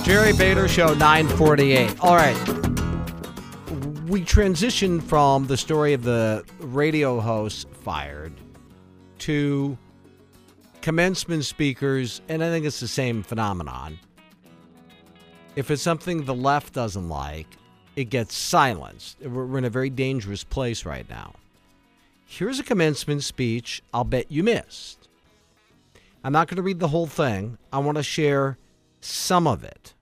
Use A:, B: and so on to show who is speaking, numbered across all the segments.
A: Jerry Bader Show, 948. All right. We transitioned from the story of the radio host fired to commencement speakers, and I think it's the same phenomenon. If it's something the left doesn't like, it gets silenced. We're in a very dangerous place right now. Here's a commencement speech I'll bet you missed. I'm not going to read the whole thing. I want to share some of it.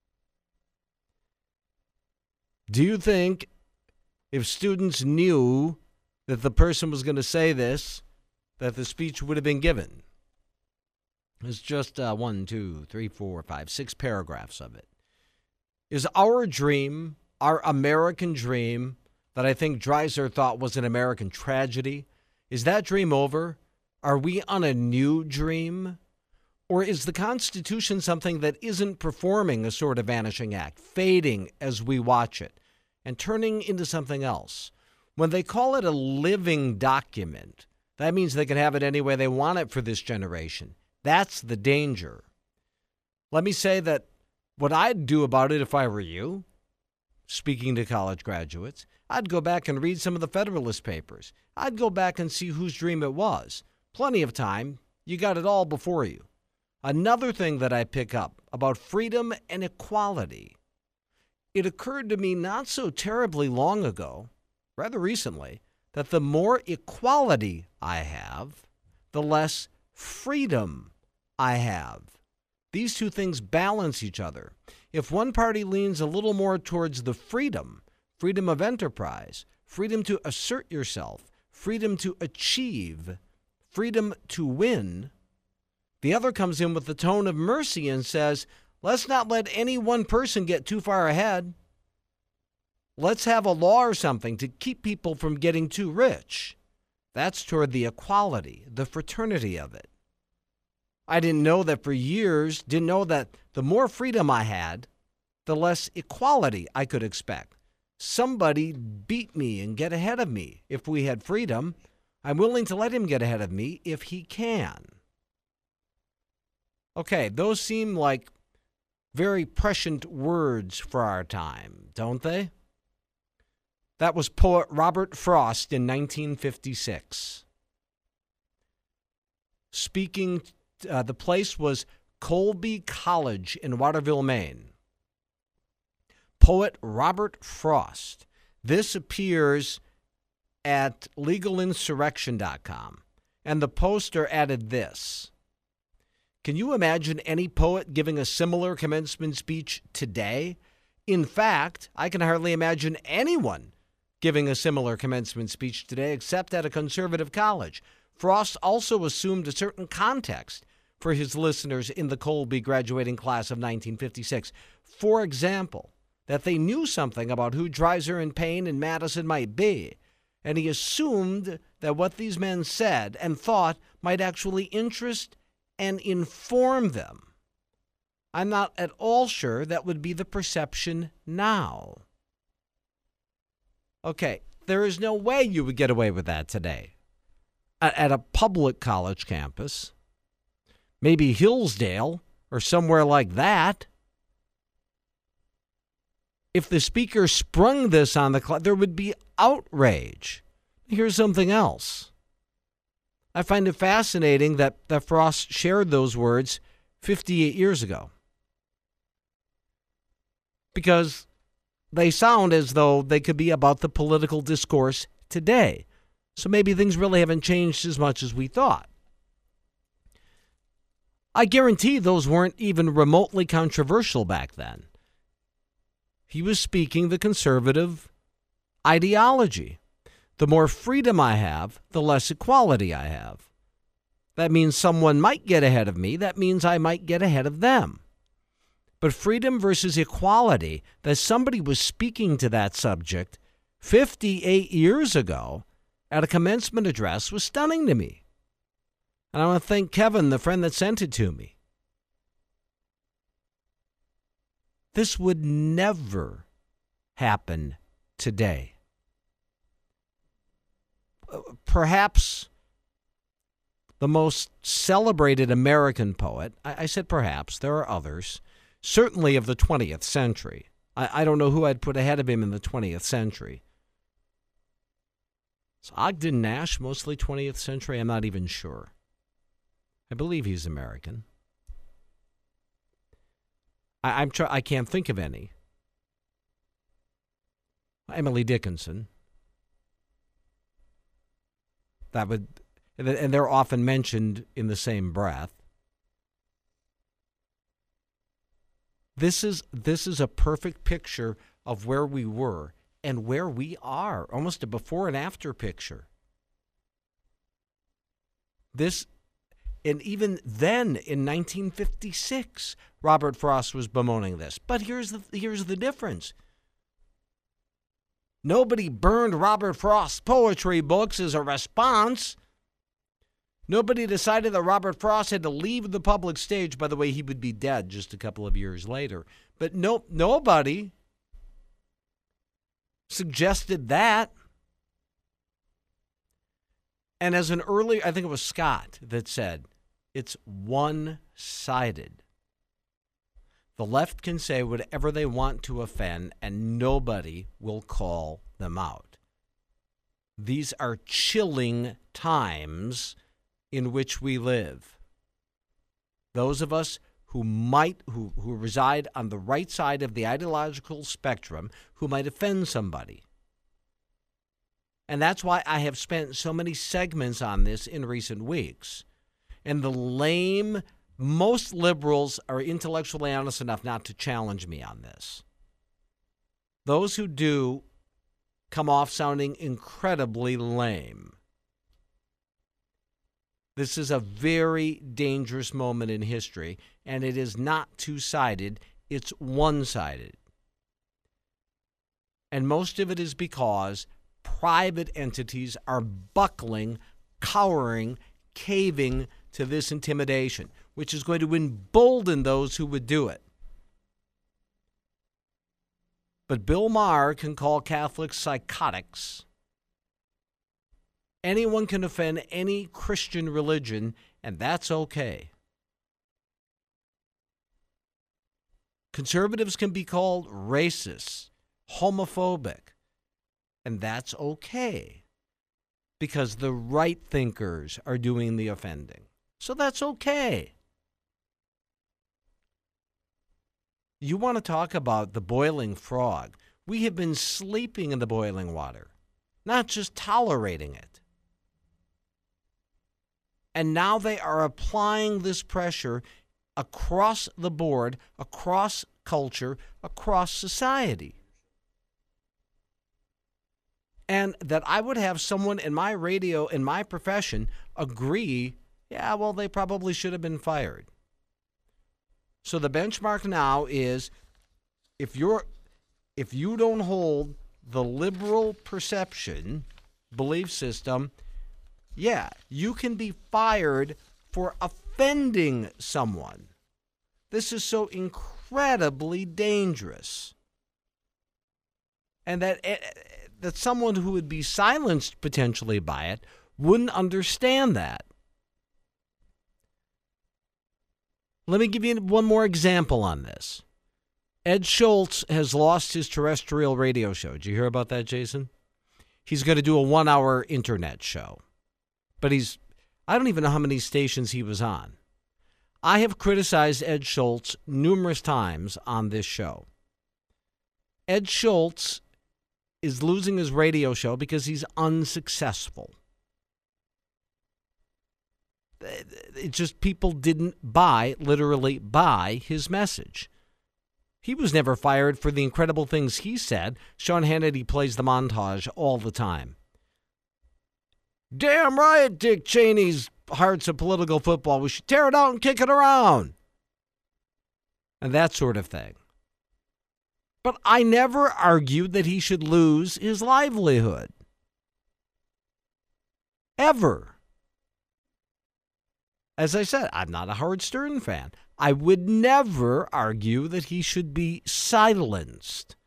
A: Do you think if students knew that the person was going to say this, that the speech would have been given? It's just 1, 2, 3, 4, 5, 6 paragraphs of it. Is our dream, our American dream, that I think Dreiser thought was an American tragedy, is that dream over? Are we on a new dream? Or is the Constitution something that isn't performing a sort of vanishing act, fading as we watch it, and turning into something else? When they call it a living document, that means they can have it any way they want it for this generation. That's the danger. Let me say that what I'd do about it if I were you, speaking to college graduates, I'd go back and read some of the Federalist Papers. I'd go back and see whose dream it was. Plenty of time. You got it all before you. Another thing that I pick up about freedom and equality, it occurred to me not so terribly long ago, rather recently, that the more equality I have, the less freedom I have. These two things balance each other. If one party leans a little more towards the freedom of enterprise, freedom to assert yourself, freedom to achieve, freedom to win, the other comes in with the tone of mercy and says, let's not let any one person get too far ahead. Let's have a law or something to keep people from getting too rich. That's toward the equality, the fraternity of it. I didn't know that for years, didn't know that the more freedom I had, the less equality I could expect. Somebody beat me and get ahead of me. If we had freedom, I'm willing to let him get ahead of me if he can. Okay, those seem like very prescient words for our time, don't they? That was poet Robert Frost in 1956. Speaking, the place was Colby College in Waterville, Maine. Poet Robert Frost. This appears at legalinsurrection.com. And the poster added this. Can you imagine any poet giving a similar commencement speech today? In fact, I can hardly imagine anyone giving a similar commencement speech today except at a conservative college. Frost also assumed a certain context for his listeners in the Colby graduating class of 1956. For example, that they knew something about who Dreiser and Payne and Madison might be, and he assumed that what these men said and thought might actually interest and inform them. I'm not at all sure that would be the perception now. Okay, there is no way you would get away with that today. At a public college campus, maybe Hillsdale or somewhere like that. If the speaker sprung this on the class, there would be outrage. Here's something else. I find it fascinating that Frost shared those words 58 years ago. Because they sound as though they could be about the political discourse today. So maybe things really haven't changed as much as we thought. I guarantee those weren't even remotely controversial back then. He was speaking the conservative ideology. The more freedom I have, the less equality I have. That means someone might get ahead of me. That means I might get ahead of them. But freedom versus equality, that somebody was speaking to that subject 58 years ago at a commencement address was stunning to me. And I want to thank Kevin, the friend that sent it to me. This would never happen today. Perhaps the most celebrated American poet, I said perhaps, there are others, certainly of the 20th century. I don't know who I'd put ahead of him in the 20th century. Is Ogden Nash mostly 20th century? I'm not even sure. I believe he's American. I can't think of any. Emily Dickinson. And they're often mentioned in the same breath. This is a perfect picture of where we were and where we are, almost a before and after picture. And even then, in 1956, Robert Frost was bemoaning this. But here's the difference. Nobody burned Robert Frost's poetry books as a response. Nobody decided that Robert Frost had to leave the public stage. By the way, he would be dead just a couple of years later. But nobody suggested that. And as an early, I think it was Scott that said, it's one-sided. The left can say whatever they want to offend, and nobody will call them out. These are chilling times in which we live. Those of us who reside on the right side of the ideological spectrum, who might offend somebody. And that's why I have spent so many segments on this in recent weeks. And most liberals are intellectually honest enough not to challenge me on this. Those who do come off sounding incredibly lame. This is a very dangerous moment in history, and it is not two-sided, it's one-sided. And most of it is because private entities are buckling, cowering, caving to this intimidation, which is going to embolden those who would do it. But Bill Maher can call Catholics psychotics. Anyone can offend any Christian religion, and that's okay. Conservatives can be called racist, homophobic, and that's okay, because the right thinkers are doing the offending. So that's okay. You want to talk about the boiling frog. We have been sleeping in the boiling water, not just tolerating it. And now they are applying this pressure across the board, across culture, across society. And that I would have someone in my radio, in my profession, agree, yeah, well, they probably should have been fired. So the benchmark now is if you don't hold the liberal perception, belief system, yeah, you can be fired for offending someone. This is so incredibly dangerous. And that someone who would be silenced potentially by it wouldn't understand that. Let me give you one more example on this. Ed Schultz has lost his terrestrial radio show. Did you hear about that, Jason? He's going to do a 1-hour internet show. But I don't even know how many stations he was on. I have criticized Ed Schultz numerous times on this show. Ed Schultz is losing his radio show because he's unsuccessful. It just, people didn't literally buy his message. He was never fired for the incredible things he said. Sean Hannity plays the montage all the time. Damn right, Dick Cheney's heart's of political football. We should tear it out and kick it around. And that sort of thing. But I never argued that he should lose his livelihood. Ever. As I said, I'm not a Howard Stern fan. I would never argue that he should be silenced.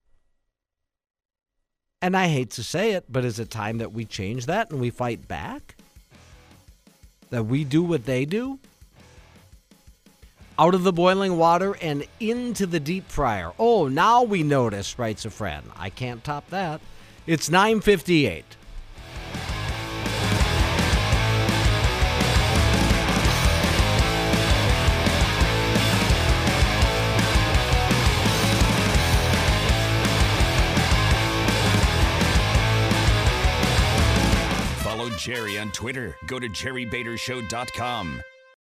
A: And I hate to say it, but is it time that we change that and we fight back? That we do what they do? out of the boiling water and into the deep fryer. Oh, now we notice, writes a friend. I can't top that. It's 9:58.
B: Follow Jerry on Twitter. Go to jerrybadershow.com.